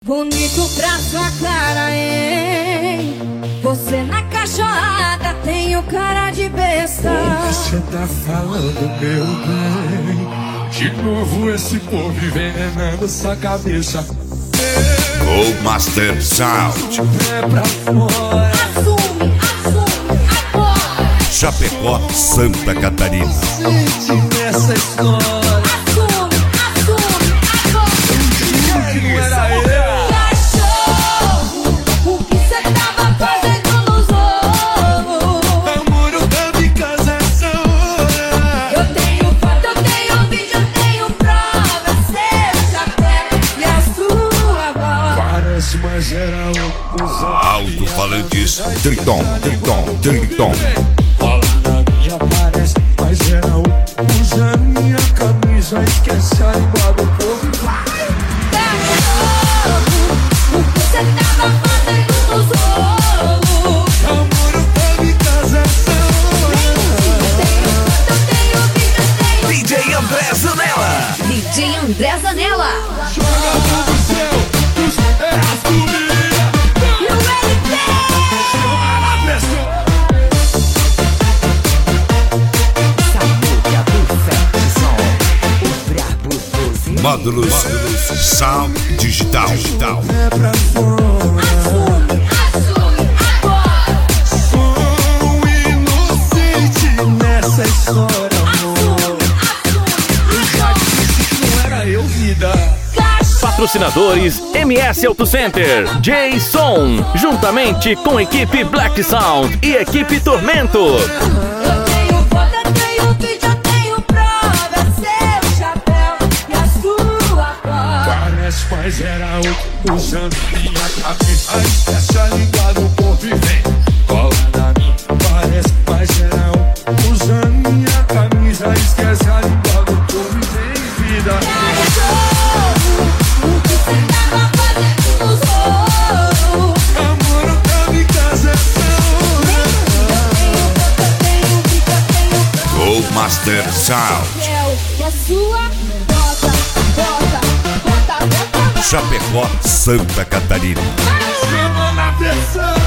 bonito pra sua cara, hein? Você na cachorrada tem o cara de besta. Você tá falando, meu bem? De novo esse povo envenenando sua cabeça. Gold Master Sound. É pra fora. Assume, assume, agora. Chapecó, Santa Catarina. Sente nessa história. Assume, assume, agora. Que não era eu. Cachorro, o que cê tava fazendo nos ovos? Amor, eu tava em casa essa hora. Eu tenho foto, eu tenho vídeo, eu tenho prova. Seu chapéu e a sua voz. Parece, mas era o Alto-falantes, Triton, Triton, Triton. Fala na minha, parece, mas era usa minha camisa. Esquece a língua do povo. O que cê tava fazendo nos ovos? Amor, eu tava em casa essa hora. Eu tenho vídeo, eu tenho DJ André Zanella. DJ André Zanella. Joga pro céu, é as comidas. E o LP. Chama na pressão. Samuca do Ferguson, o brabo dos Módulos Sound Digital. É pra fora. Assume, assume, agora. Sou inocente nessa história, amor. Eu já disse que não era eu, vida. Patrocinadores MS Auto Center, J-Som, juntamente com equipe Black Sound e equipe Tormento. Eu tenho foto, eu tenho vídeo, eu tenho prova. Seu chapéu e a sua voz. Parece, mas era outro usando minha cabeça. Esquece a língua do povo e vem. Cola na minha. Parece, mas era outro usando minha camisa. Esquece a língua do povo e vem, vida. Cachorro, o que cê tava fazendo nos ovos? Amor, eu tava em casa essa hora. Eu tenho vídeo, eu tenho prova. Gold Master Sound. E a sua bota, bota, bota, bota. Chapecó, Santa Catarina. Chama na pressão.